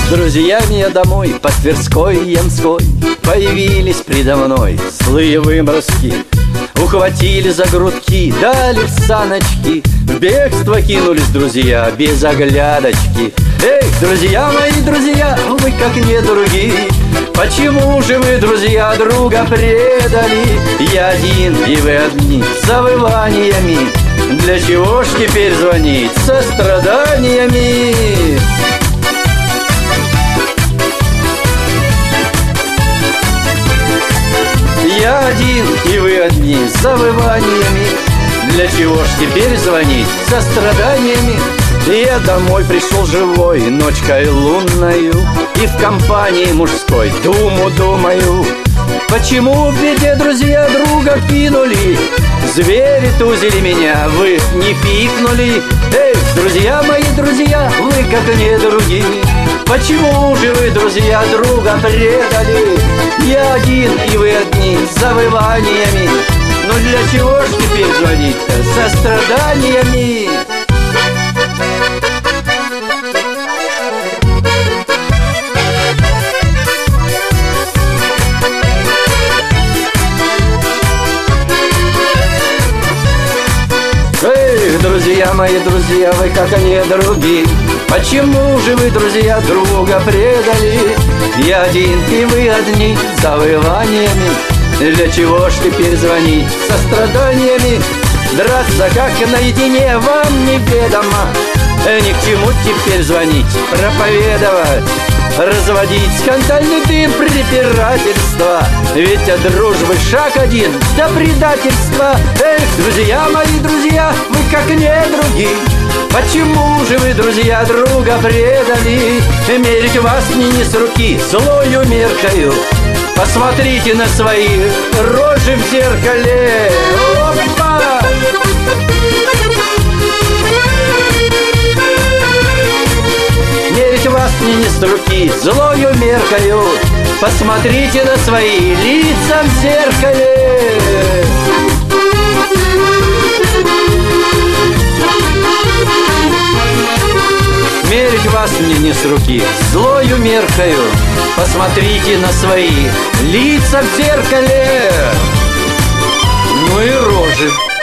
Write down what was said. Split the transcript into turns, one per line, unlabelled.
С друзьями я домой по Тверской и Ямской. Появились предо мной злые выморозки. Ухватили за грудки, дали в саночки. В бегство кинулись друзья без оглядочки. Эх, друзья мои, друзья, вы как недруги. Почему же вы, друзья, друга предали? Я один, и вы одни, с завываниями. Для чего ж теперь звонить со страданиями? Я один, и вы одни, с завываниями. Для чего ж теперь звонить со страданиями? Я домой пришел живой, ночкой лунною, и в компании мужской думаю, почему в беде друзья друга кинули? Звери тузили меня, вы не пикнули. Эй, друзья мои, друзья, вы как недруги. Почему же вы, друзья, друга предали? Я один, и вы одни, с завываниями. Но для чего ж теперь звонить-то со страданиями? Эх, друзья мои, друзья, вы как недруги. Почему же вы, друзья, друга предали? Я один, и вы одни, с завываниями. Для чего ж теперь звонить со страданиями? Драться как наедине вам неведомо. Ни к чему теперь звонить, проповедовать, разводить скандальный дым препирательства. Ведь от дружбы шаг один до предательства. Эх, друзья мои, друзья, вы как недруги. Почему же вы, друзья, друга предали? Мерить вас мне не с руки злою меркою. Посмотрите на свои рожи в зеркале. Опа! Мерить вас мне не с руки злою меркою. Посмотрите на свои лица в зеркале. Мерить вас мне не с руки злою меркою. Посмотрите на свои лица в зеркале. Ну и рожи.